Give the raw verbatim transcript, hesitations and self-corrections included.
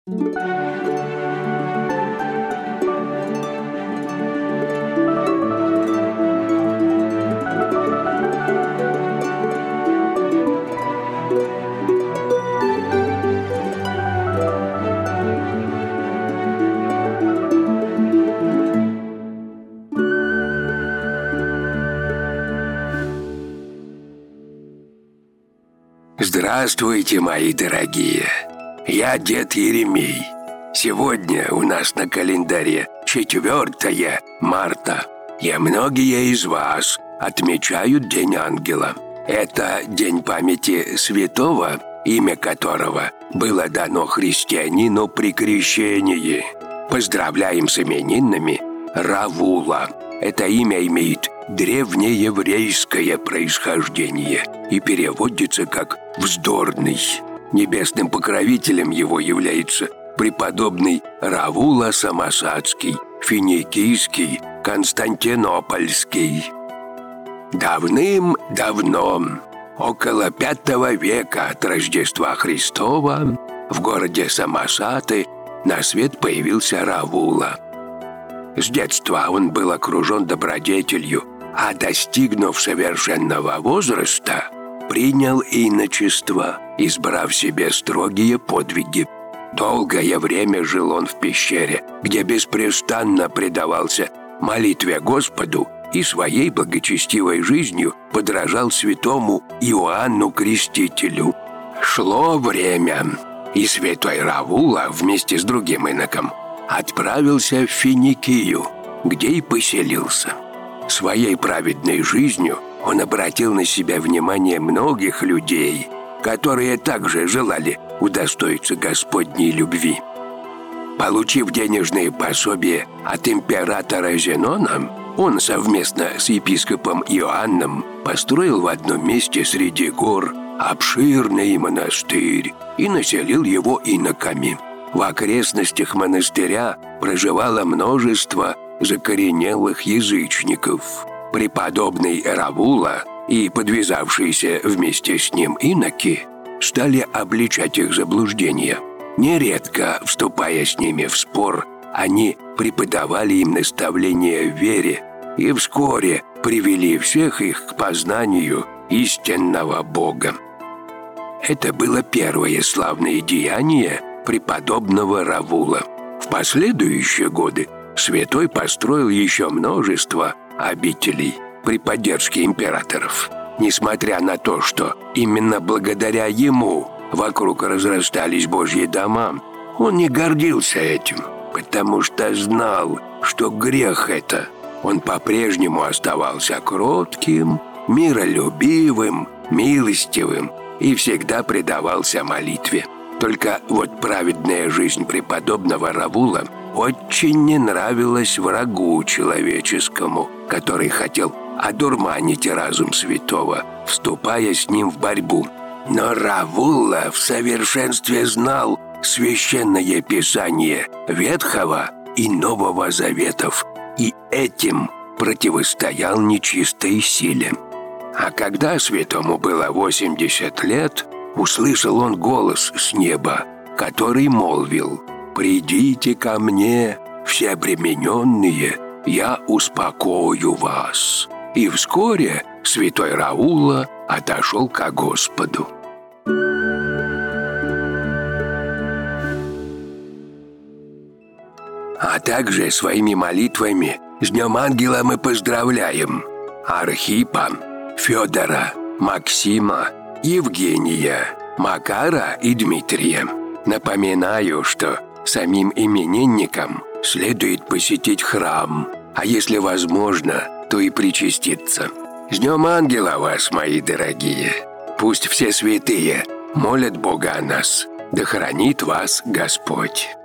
Здравствуйте, мои дорогие! Я дед Еремей. Сегодня у нас на календаре четвёртое марта, и многие из вас отмечают День Ангела. Это день памяти святого, имя которого было дано христианину при крещении. Поздравляем с именинами Равула. Это имя имеет древнееврейское происхождение и переводится как «вздорный». Небесным покровителем его является преподобный Равула Самосадский, Финикийский, Константинопольский. Давным-давно, около пятого века от Рождества Христова, в городе Самосаты на свет появился Равула. С детства он был окружен добродетелью, а достигнув совершенного возраста, принял иночество, избрав себе строгие подвиги. Долгое время жил он в пещере, где беспрестанно предавался молитве Господу и своей благочестивой жизнью подражал святому Иоанну Крестителю. Шло время, и святой Равула вместе с другим иноком отправился в Финикию, где и поселился. Своей праведной жизнью он обратил на себя внимание многих людей, которые также желали удостоиться Господней любви. Получив денежные пособия от императора Зенона, он совместно с епископом Иоанном построил в одном месте среди гор обширный монастырь и населил его иноками. В окрестностях монастыря проживало множество закоренелых язычников. Преподобный Равула и подвязавшиеся вместе с ним иноки стали обличать их заблуждения. Нередко, вступая с ними в спор, они преподавали им наставления в вере и вскоре привели всех их к познанию истинного Бога. Это было первое славное деяние преподобного Равула. В последующие годы святой построил еще множество обителей при поддержке императоров. Несмотря на то, что именно благодаря ему вокруг разрастались Божьи дома, он не гордился этим, потому что знал, что грех это. Он по-прежнему оставался кротким, миролюбивым, милостивым и всегда предавался молитве. Только вот праведная жизнь преподобного Равула очень не нравилась врагу человеческому, который хотел одурманить разум святого, вступая с ним в борьбу. Но Равула в совершенстве знал священное писание Ветхого и Нового Заветов, и этим противостоял нечистой силе. А когда святому было восемьдесят лет, услышал он голос с неба, который молвил: «Придите ко мне, все обремененные, я успокою вас». И вскоре святой Равула отошел ко Господу. А также своими молитвами с Днем Ангела мы поздравляем Архипа, Федора, Максима, Евгения, Макара и Дмитрия. Напоминаю, что самим именинникам следует посетить храм, а если возможно, то и причаститься. С Днем Ангела вас, мои дорогие! Пусть все святые молят Бога о нас, да хранит вас Господь!